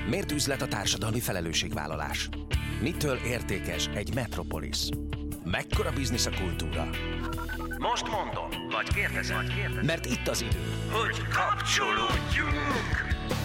Miért üzlet a társadalmi felelősségvállalás? Mitől értékes egy metropolisz? Mekkora biznisz a kultúra? Most mondom, vagy kérdezem. Mert itt az idő, hogy kapcsolódjunk!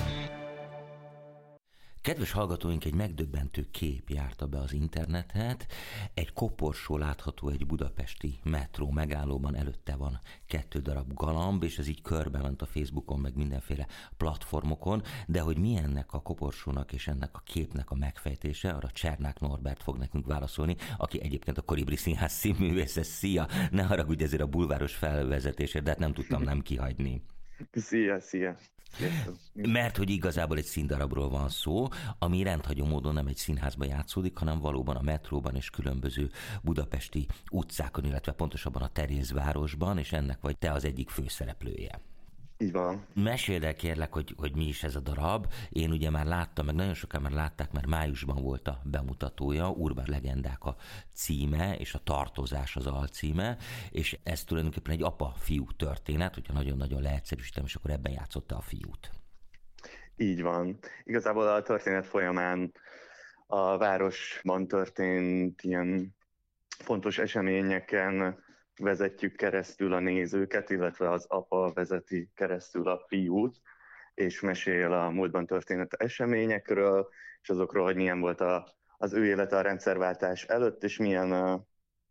Kedves hallgatóink, egy megdöbbentő kép járta be az internetet. Egy koporsó látható egy budapesti metró megállóban, előtte van 2 darab galamb, és ez így körbe ment a Facebookon, meg mindenféle platformokon, de hogy mi ennek a koporsónak és ennek a képnek a megfejtése, arra Csernák Norbert fog nekünk válaszolni, aki egyébként a Kolibri Színház színművésze. Szia! Ne haragudj ezért a bulváros felvezetésért, de hát nem tudtam nem kihagyni. Szia. Mert hogy igazából egy színdarabról van szó, ami rendhagyó módon nem egy színházban játszódik, hanem valóban a metróban és különböző budapesti utcákon, illetve pontosabban a Terézvárosban, és ennek vagy te az egyik főszereplője. Így van. Meséld el kérlek, hogy mi is ez a darab. Én ugye már láttam, meg nagyon sokan már látták, mert májusban volt a bemutatója, Urbán legendák a címe, és a tartozás az alcíme, és ez tulajdonképpen egy apa-fiú történet, hogyha nagyon-nagyon leegyszerűsítem, és akkor ebben játszotta a fiút. Így van. Igazából a történet folyamán a városban történt ilyen fontos eseményeken vezetjük keresztül a nézőket, illetve az apa vezeti keresztül a fiút, és mesél a múltban történt eseményekről, és azokról, hogy milyen volt az ő élete a rendszerváltás előtt, és milyen,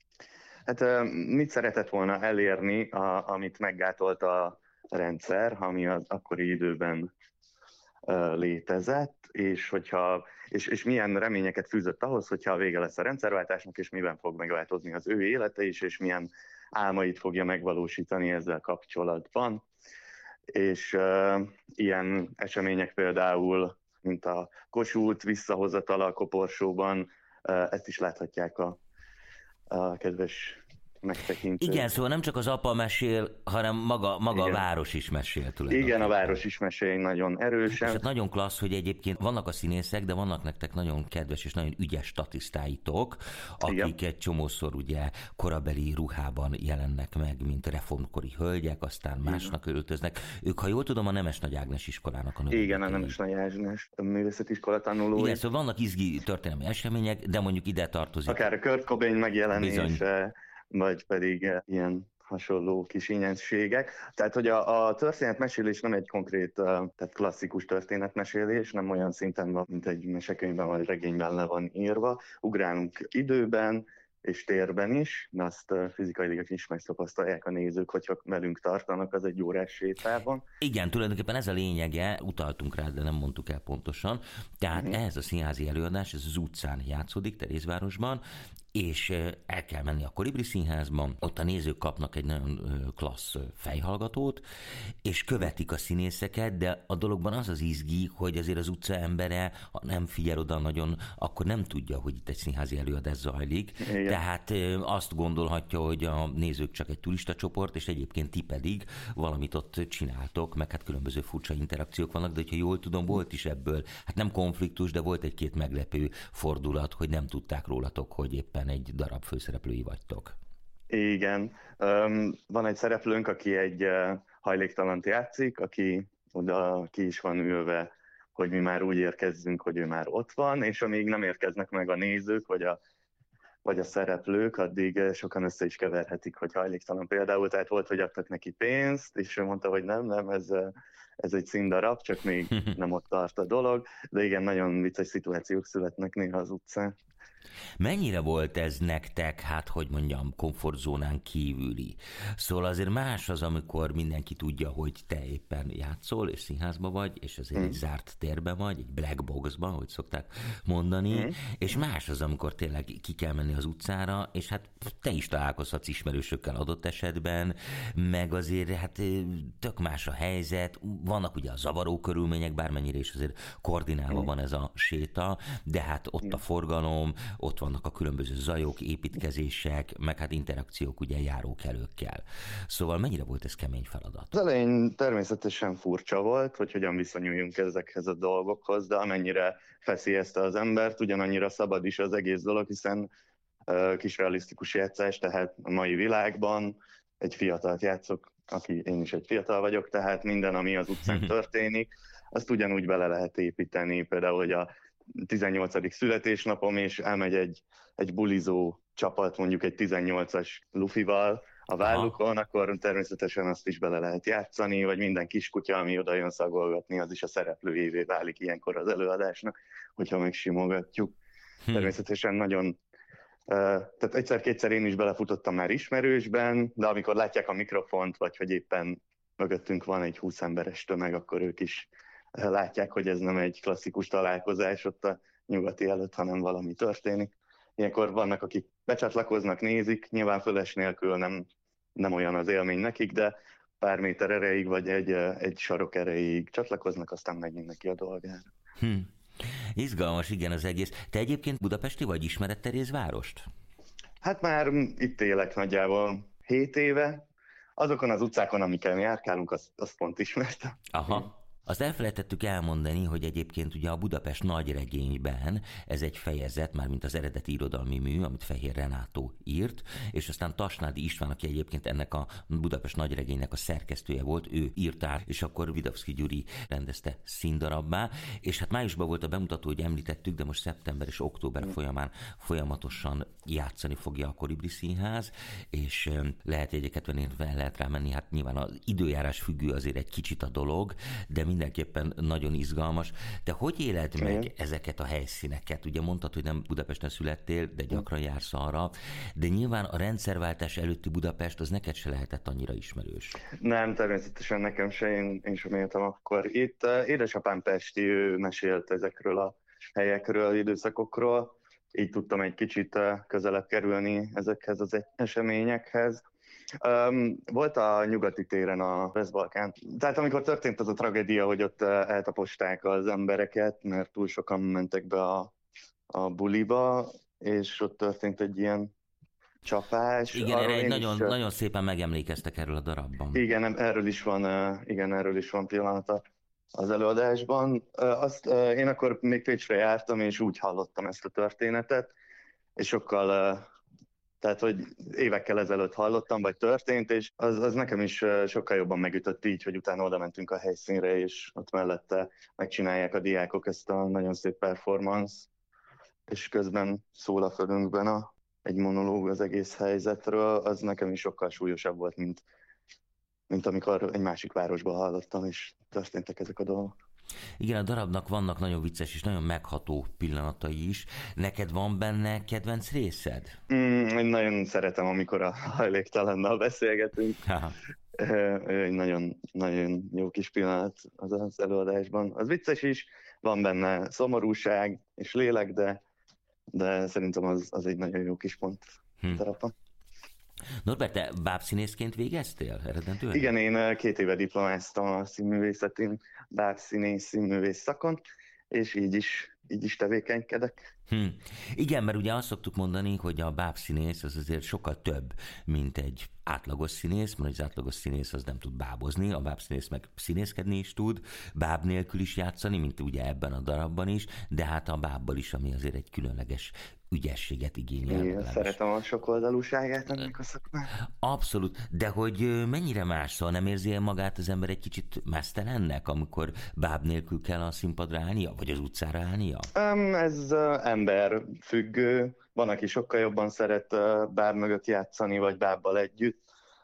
mit szeretett volna elérni, amit meggátolt a rendszer, ami az akkori időben létezett, és milyen reményeket fűzött ahhoz, hogyha a vége lesz a rendszerváltásnak, és miben fog megváltozni az ő élete is, és milyen álmait fogja megvalósítani ezzel kapcsolatban. És ilyen események például, mint a Kossuth visszahozatala a koporsóban, ezt is láthatják a kedves megtekintő. Igen, szóval nem csak az apa mesél, hanem maga a város is mesél tulajdonképpen. Igen, a város is mesél nagyon erősen. És hát nagyon klassz, hogy egyébként vannak a színészek, de vannak nektek nagyon kedves és nagyon ügyes statisztáitok, akik egy csomószor ugye korabeli ruhában jelennek meg, mint reformkori hölgyek, aztán másnak öltöznek. Ők, ha jól tudom, a Nemes Nagy Ágnes iskolának a növendékei. Igen, a Nemes Nagy Ágnes művészetiskola tanulói. Igen, szóval vannak izgi történelmi események, de mondjuk ide tartozik. Akár a Kurt Cobain megjelenése, vagy pedig ilyen hasonló kis ingyenségek. Tehát, hogy a történetmesélés nem egy konkrét, tehát klasszikus történetmesélés, nem olyan szinten van, mint egy mesekönyvben vagy regényben le van írva. Ugrálunk időben és térben is, de azt fizikailag is megtapasztalják a nézők, hogyha velünk tartanak az egy órás sétában. Igen, tulajdonképpen ez a lényege, utaltunk rá, de nem mondtuk el pontosan. Tehát ez a színházi előadás, ez az utcán játszódik, Terézvárosban, és el kell menni a Kolibri Színházban, ott a nézők kapnak egy nagyon klassz fejhallgatót, és követik a színészeket, de a dologban az az izgi, hogy azért az utca embere, ha nem figyel oda nagyon, akkor nem tudja, hogy itt egy színházi előadás zajlik. Igen. Tehát azt gondolhatja, hogy a nézők csak egy turista csoport, és egyébként ti pedig valamit ott csináltok, meg hát különböző furcsa interakciók vannak, de hogyha jól tudom, volt is ebből, hát nem konfliktus, de volt egy-két meglepő fordulat, hogy nem tudták rólatok, hogy éppen egy darab főszereplői vagytok. Igen. Van egy szereplőnk, aki egy hajléktalant játszik, aki oda ki is van ülve, hogy mi már úgy érkezzünk, hogy ő már ott van, és amíg nem érkeznek meg a nézők, vagy a szereplők, addig sokan össze is keverhetik, hogy hajléktalan például. Tehát volt, hogy adtak neki pénzt, és ő mondta, hogy nem, ez egy színdarab, csak még nem ott tart a dolog. De igen, nagyon vicces szituációk születnek néha az utcán. Mennyire volt ez nektek, hát hogy mondjam, komfortzónán kívüli? Szóval azért más az, amikor mindenki tudja, hogy te éppen játszol, és színházba vagy, és azért egy zárt térben vagy, egy black boxban, hogy szokták mondani, és más az, amikor tényleg ki kell menni az utcára, és hát te is találkozhatsz ismerősökkel adott esetben, meg azért hát tök más a helyzet, vannak ugye a zavaró körülmények, bármennyire is azért koordinálva van ez a séta, de hát ott a forgalom, ott vannak a különböző zajok, építkezések, meg hát interakciók ugye járókelőkkel. Szóval mennyire volt ez kemény feladat? Az elején természetesen furcsa volt, hogy hogyan viszonyuljunk ezekhez a dolgokhoz, de amennyire feszélyezte az embert, ugyanannyira szabad is az egész dolog, hiszen kis realisztikus játszás, tehát a mai világban egy fiatalt játszok, én is egy fiatal vagyok, tehát minden, ami az utcán történik, azt ugyanúgy bele lehet építeni, például, hogy a 18. születésnapom, és elmegy egy bulizó csapat, mondjuk egy 18-as lufival a vállukon, akkor természetesen azt is bele lehet játszani, vagy minden kiskutya, ami oda jön szagolgatni, az is a szereplőjévé válik ilyenkor az előadásnak, hogyha megsimogatjuk. Természetesen nagyon... Tehát egyszer-kétszer én is belefutottam már ismerősben, de amikor látják a mikrofont, vagy hogy éppen mögöttünk van egy 20 emberes tömeg, akkor ők is látják, hogy ez nem egy klasszikus találkozás ott a nyugati előtt, hanem valami történik. Ilyenkor vannak, akik becsatlakoznak, nézik, nyilván fölös nélkül nem olyan az élmény nekik, de pár méter erejéig, vagy egy sarok erejéig csatlakoznak, aztán megy mindenki a dolgára. Izgalmas, igen, az egész. Te egyébként budapesti vagy, ismered Terézvárost? Hát már itt élek nagyjából 7 éve. Azokon az utcákon, amiken járkálunk, azt pont ismertem. Aha. Azt elfelejtettük elmondani, hogy egyébként ugye a Budapest nagyregényben ez egy fejezet, mármint az eredeti irodalmi mű, amit Fehér Renátó írt, és aztán Tasnádi István, aki egyébként ennek a Budapest nagyregénynek a szerkesztője volt, ő írt át, és akkor Vidovszky Gyuri rendezte színdarabbá, és hát májusban volt a bemutató, hogy említettük, de most szeptember és október folyamán folyamatosan játszani fogja a Kolibri Színház, és lehet jegyeket venni, lehet rá menni, hát nyilván az időjárás függő azért egy kicsit a dolog, de mindenképpen nagyon izgalmas. De hogy éled meg ezeket a helyszíneket? Ugye mondtad, hogy nem Budapesten születtél, de gyakran jársz arra, de nyilván a rendszerváltás előtti Budapest az neked se lehetett annyira ismerős. Nem, természetesen nekem se, én sem éltem akkor. Itt édesapám pesti, ő mesélt ezekről a helyekről, időszakokról, így tudtam egy kicsit közelebb kerülni ezekhez az eseményekhez. Volt a Nyugati téren a Veszbalkán. Tehát amikor történt az a tragédia, hogy ott eltaposták az embereket, mert túl sokan mentek be a buliba, és ott történt egy ilyen csapás. Igen, erre nagyon szépen megemlékeztek erről a darabban. Igen, erről is van pillanata az előadásban. Én akkor még Pécsre jártam, és úgy hallottam ezt a történetet, és sokkal... Tehát, hogy évekkel ezelőtt hallottam, vagy történt, és az nekem is sokkal jobban megütött így, hogy utána oda mentünk a helyszínre, és ott mellette megcsinálják a diákok ezt a nagyon szép performance, és közben szól a fölünkben egy monológ az egész helyzetről, az nekem is sokkal súlyosabb volt, mint amikor egy másik városban hallottam, és történtek ezek a dolgok. Igen, a darabnak vannak nagyon vicces és nagyon megható pillanatai is. Neked van benne kedvenc részed? Én nagyon szeretem, amikor a hajléktalannal beszélgetünk. Egy nagyon, nagyon jó kis pillanat az előadásban. Az vicces is, van benne szomorúság és lélek, de szerintem az egy nagyon jó kis pont darabban. Norbert, te bábszínészként végeztél eredetően? Igen, én 2 éve diplomáztam a színművészetén, bábszínész színművész szakon, és így is tevékenykedek. Igen, mert ugye azt szoktuk mondani, hogy a bábszínész az azért sokkal több, mint egy átlagos színész, mert az átlagos színész az nem tud bábozni, a bábszínész meg színészkedni is tud, báb nélkül is játszani, mint ugye ebben a darabban is, de hát a bábbal is, ami azért egy különleges ügyességet igényel. Én szeretem a sokoldalúságát ennek a szakmának. Abszolút, de hogy mennyire más, szóval nem érzi magát az ember egy kicsit mesztelennek, amikor báb nélkül kell a színpadra állnia, vagy az utcára állnia? Ez ember függő. Van, aki sokkal jobban szeret báb mögött játszani, vagy bábbal együtt.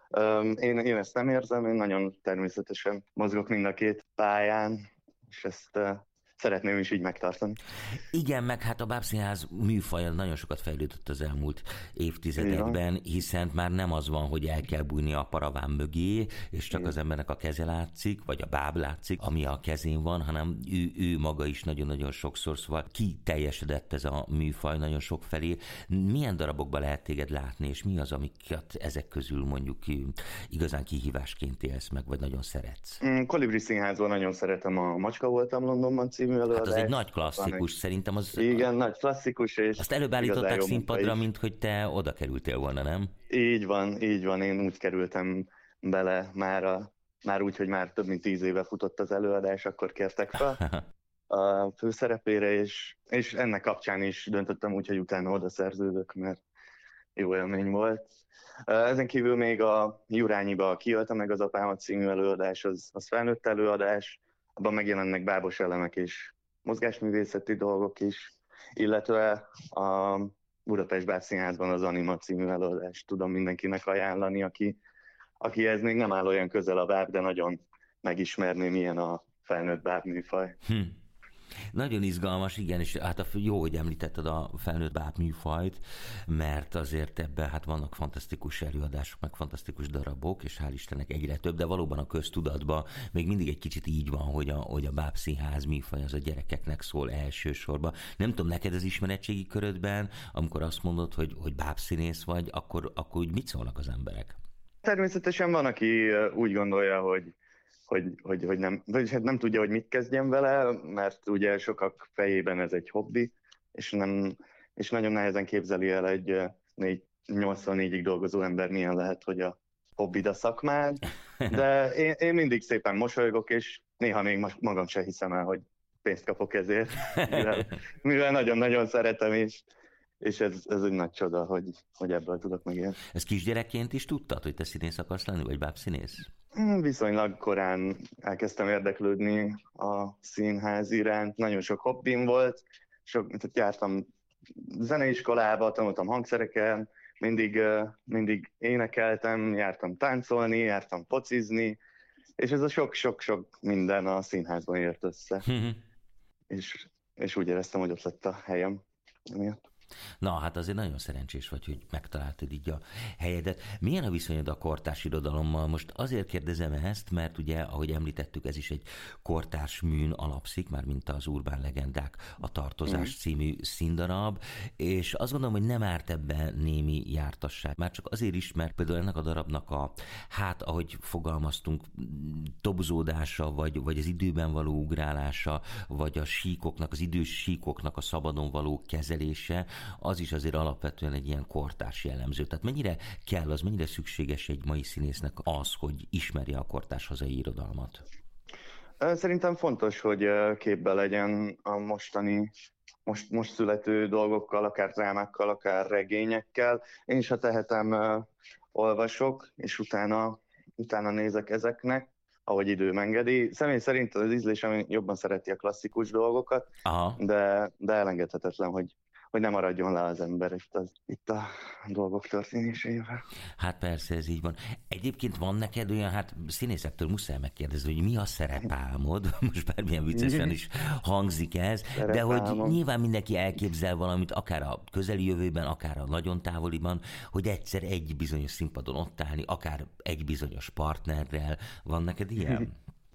Én ezt nem érzem, én nagyon természetesen mozgok mind a 2 pályán, és ezt szeretném is így megtartani. Igen, meg hát a bábszínház műfaja nagyon sokat fejlődött az elmúlt évtizedekben, hiszen már nem az van, hogy el kell bújni a paraván mögé, és csak az embernek a keze látszik, vagy a báb látszik, ami a kezén van, hanem ő maga is nagyon-nagyon sokszor, szóval kiteljesedett ez a műfaj nagyon sok felé. Milyen darabokban lehet téged látni, és mi az, amiket ezek közül mondjuk igazán kihívásként élsz meg, vagy nagyon szeretsz? Kolibri Színházban nagyon szeretem a Macska voltam Londonban című előadást. Hát az egy nagy klasszikus, szerintem az... Igen, nagy klasszikus, és... Azt előbb állították színpadra, mint hogy te oda kerültél volna, nem? Így van, én úgy kerültem bele már úgy, hogy már több mint 10 éve futott az előadás, akkor kértek fel a főszerepére, és ennek kapcsán is döntöttem úgy, hogy utána oda szerződök, mert jó élmény volt. Ezen kívül még a Jurányiba Kiölte meg az apámat című előadás, az felnőtt előadás, abban megjelennek bábos elemek és mozgásművészeti dolgok is, illetve a Budapest Bábszínházban az Anima című előadást tudom mindenkinek ajánlani, aki ez még nem áll olyan közel a báb, de nagyon megismerné, milyen a felnőtt bábműfaj. Nagyon izgalmas, igen, és hát jó, hogy említetted a felnőtt báb műfajt, mert azért ebben hát vannak fantasztikus előadások, meg fantasztikus darabok, és hál' Istennek egyre több, de valóban a köztudatban még mindig egy kicsit így van, hogy a bábszínház műfaj az a gyerekeknek szól elsősorban. Nem tudom, neked az ismeretségi körödben, amikor azt mondod, hogy bábszínész vagy, akkor úgy mit szólnak az emberek? Természetesen van, aki úgy gondolja, hogy nem, vagy hát nem tudja, hogy mit kezdjen vele, mert ugye sokak fejében ez egy hobbi, és nagyon nehezen képzeli el egy 84-ig dolgozó ember milyen lehet, hogy a hobbid a szakmád, de én mindig szépen mosolygok, és néha még magam sem hiszem el, hogy pénzt kapok ezért, mivel nagyon-nagyon szeretem, és ez egy nagy csoda, hogy ebből tudok megélni. Ez kisgyerekként is tudtad, hogy te színész akarsz lenni, vagy bábszínész? Viszonylag korán elkezdtem érdeklődni a színház iránt, nagyon sok hobbim volt, tehát jártam zeneiskolába, tanultam hangszereken, mindig énekeltem, jártam táncolni, jártam focizni, és ez a sok-sok minden a színházban jött össze. és úgy éreztem, hogy ott lett a helyem miatt. Na, hát azért nagyon szerencsés vagy, hogy megtaláltad így a helyedet. Milyen a viszonyod a kortárs irodalommal? Most azért kérdezem ezt, mert ugye, ahogy említettük, ez is egy kortárs műn alapszik, már mint az Urbán Legendák a Tartozás című színdarab, és azt gondolom, hogy nem árt ebben némi jártasság. Már csak azért is, mert például ennek a darabnak ahogy fogalmaztunk, tobzódása, vagy az időben való ugrálása, vagy a síkoknak, az idős síkoknak a szabadon való kezelése, az is azért alapvetően egy ilyen kortárs jellemző. Tehát mennyire szükséges egy mai színésznek az, hogy ismerje a kortárs hazai irodalmat? Szerintem fontos, hogy képbe legyen a most születő dolgokkal, akár drámákkal, akár regényekkel. Én is, ha tehetem, olvasok, és utána nézek ezeknek, ahogy időm engedi. Személy szerint az ízlésem jobban szereti a klasszikus dolgokat, de elengedhetetlen, hogy nem maradjon le az ember itt a dolgok történésével. Hát persze, ez így van. Egyébként van neked olyan, színészektől muszáj megkérdezni, hogy mi a szerepálmod, most bármilyen viccesen is hangzik ez, de hogy nyilván mindenki elképzel valamit, akár a közeli jövőben, akár a nagyon távoliban, hogy egyszer egy bizonyos színpadon ott állni, akár egy bizonyos partnerrel. Van neked ilyen?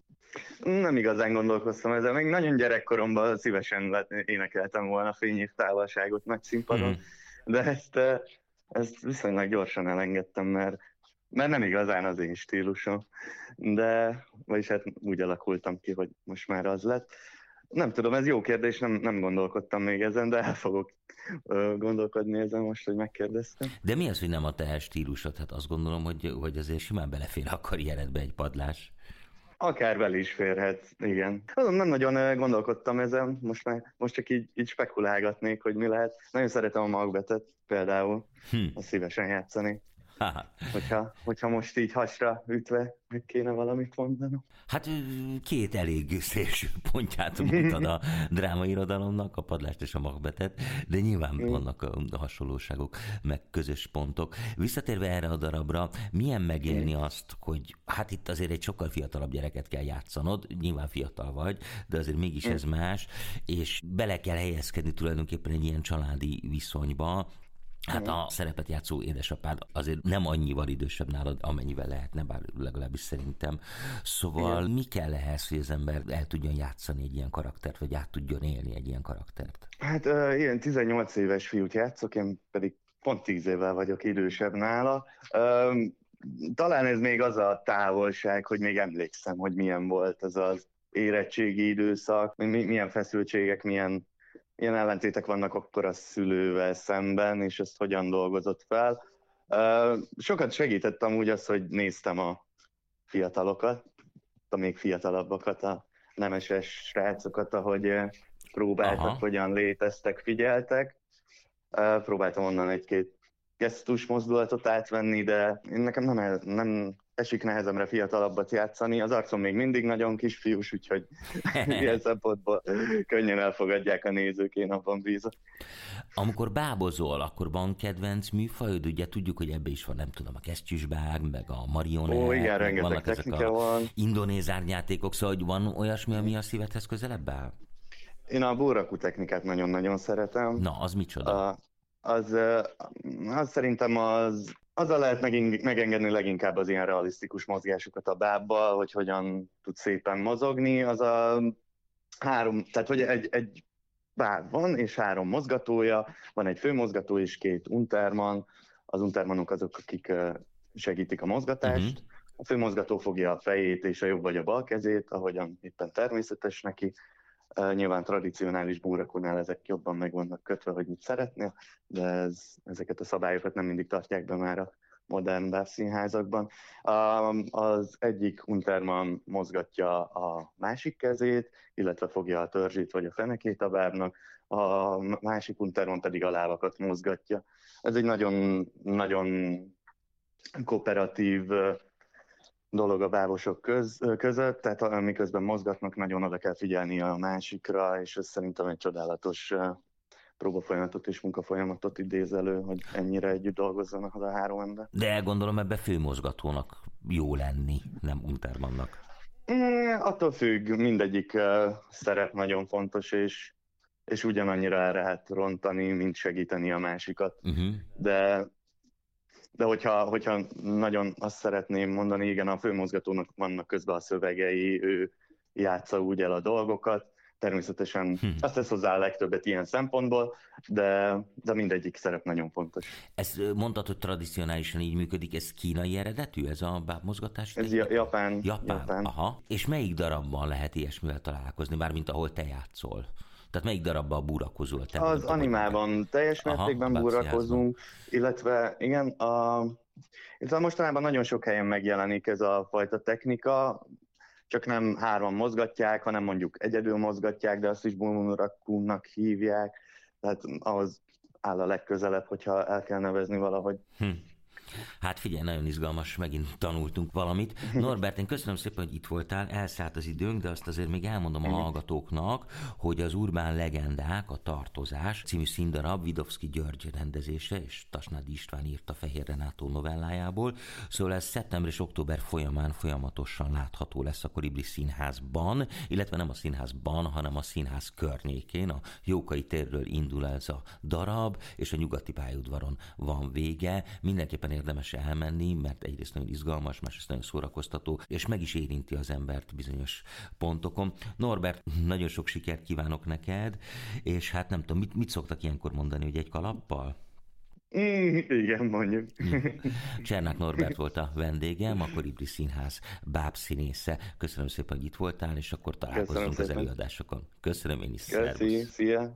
Nem igazán gondolkoztam ezzel. Még nagyon gyerekkoromban szívesen énekeltem volna fényév távolságot nagy színpadon, de ezt viszonylag gyorsan elengedtem, mert nem igazán az én stílusom. Vagyis hát úgy alakultam ki, hogy most már az lett. Nem tudom, ez jó kérdés, nem gondolkodtam még ezen, de el fogok gondolkodni ezen most, hogy megkérdeztem. De mi az, hogy nem a te stílusod? Hát azt gondolom, hogy azért simán belefér a karrieredbe egy padlás. Akár bele is férhet, igen. Nem nagyon gondolkodtam ezen, most csak így spekulálgatnék, hogy mi lehet. Nagyon szeretem a Macbethet például, azt szívesen játszani. Hogyha most így hasra ütve meg kéne valamit mondanom. Hát két elég szélső pontját mondtad a drámairodalomnak, a Padlást és a Macbethet, de nyilván vannak a hasonlóságok, meg közös pontok. Visszatérve erre a darabra, milyen megélni azt, hogy hát itt azért egy sokkal fiatalabb gyereket kell játszanod, nyilván fiatal vagy, de azért mégis ez más, és bele kell helyezkedni tulajdonképpen egy ilyen családi viszonyba. Hát a szerepet játszó édesapád azért nem annyival idősebb nálad, amennyivel lehetne, bár legalábbis szerintem. Szóval mi kell ehhez, hogy az ember el tudjon játszani egy ilyen karaktert, vagy át tudjon élni egy ilyen karaktert? Hát ilyen 18 éves fiút játszok, én pedig pont 10 évvel vagyok idősebb nála. Talán ez még az a távolság, hogy még emlékszem, hogy milyen volt az az érettségi időszak, milyen feszültségek, milyen ellentétek vannak akkor a szülővel szemben, és ezt hogyan dolgozott fel. Sokat segített amúgy az, hogy néztem a fiatalokat, a még fiatalabbakat, a nemeses srácokat, ahogy próbáltak, hogyan léteztek, figyeltek. Próbáltam onnan egy-két gesztus mozdulatot átvenni, de nekem nem esik nehezemre fiatalabbat játszani. Az arcom még mindig nagyon kisfiús, úgyhogy ilyen szempontból könnyen elfogadják a nézők, én abban bízok. Amikor bábozol, akkor van kedvenc műfajod? Ugye tudjuk, hogy ebbe is van, nem tudom, a kesztyűsbág, meg a marionett. Ó, igen, rengeteg technika van. Indonéz árnyátékok, szóval hogy van olyasmi, ami a szívedhez közelebb áll? Én a búrakú technikát nagyon-nagyon szeretem. Na, az micsoda? Az szerintem azzal lehet megengedni leginkább az ilyen realisztikus mozgásokat a bábbal, hogy hogyan tud szépen mozogni. Az a tehát hogy egy báb van, és 3 mozgatója, van egy főmozgató és 2 unterman. Az untermanok azok, akik segítik a mozgatást. A főmozgató fogja a fejét és a jobb vagy a bal kezét, ahogyan éppen természetes neki. Nyilván tradicionális búrakónál ezek jobban meg vannak kötve, hogy mit szeretnél, de ezeket a szabályokat nem mindig tartják be már a modern bábszínházakban. Az egyik unterman mozgatja a másik kezét, illetve fogja a törzsét vagy a fenekét a bábnak, a másik unterman pedig a lábakat mozgatja. Ez egy nagyon, nagyon kooperatív dolog a bábosok között, tehát miközben mozgatnak, nagyon oda kell figyelni a másikra, és ez szerintem egy csodálatos próbafolyamatot és munkafolyamatot idéz elő, hogy ennyire együtt dolgozzanak az a 3 ember. De gondolom ebbe főmozgatónak jó lenni, nem untermannak. Attól függ, mindegyik szerep nagyon fontos, és ugyanannyira el lehet rontani, mint segíteni a másikat. De hogyha nagyon azt szeretném mondani, igen, a főmozgatónak vannak közben a szövegei, ő játsza úgy el a dolgokat, természetesen azt tesz hozzá a legtöbbet ilyen szempontból, de mindegyik szerep nagyon fontos. Ezt mondtad, hogy tradicionálisan így működik, ez kínai eredetű, ez a bábmozgatás? Ez Japán. Aha. És melyik darabban lehet ilyesmivel találkozni, mármint ahol te játszol? Tehát melyik darabban a búrakozol? Az animában teljes mértékben búrakozunk, illetve igen, mostanában nagyon sok helyen megjelenik ez a fajta technika, csak nem 3 mozgatják, hanem mondjuk egyedül mozgatják, de azt is búrakúnak hívják, tehát ahhoz áll a legközelebb, hogyha el kell nevezni valahogy. Hát figyelj, nagyon izgalmas, megint tanultunk valamit. Norbert, én köszönöm szépen, hogy itt voltál, elszállt az időnk, de azt azért még elmondom a hallgatóknak, hogy az Urbán Legendák, a Tartozás című színdarab Vidovszky György rendezése, és Tasnádi István írta Fehér Renátó novellájából, szóval ez szeptember és október folyamán folyamatosan látható lesz a Kolibri Színházban, illetve nem a színházban, hanem a színház környékén, a Jókai térről indul ez a darab, és a Nyugati pályaudvaron van vége. Mindenképpen érdemes elmenni, mert egyrészt nagyon izgalmas, másrészt nagyon szórakoztató, és meg is érinti az embert bizonyos pontokon. Norbert, nagyon sok sikert kívánok neked, és hát nem tudom, mit szoktak ilyenkor mondani, hogy egy kalappal? Igen, mondjuk. Csernák Norbert volt a vendégem, a Kolibri Színház bábszínésze. Köszönöm szépen, hogy itt voltál, és akkor találkozunk az előadásokon. Köszönöm én is. Köszi, szia!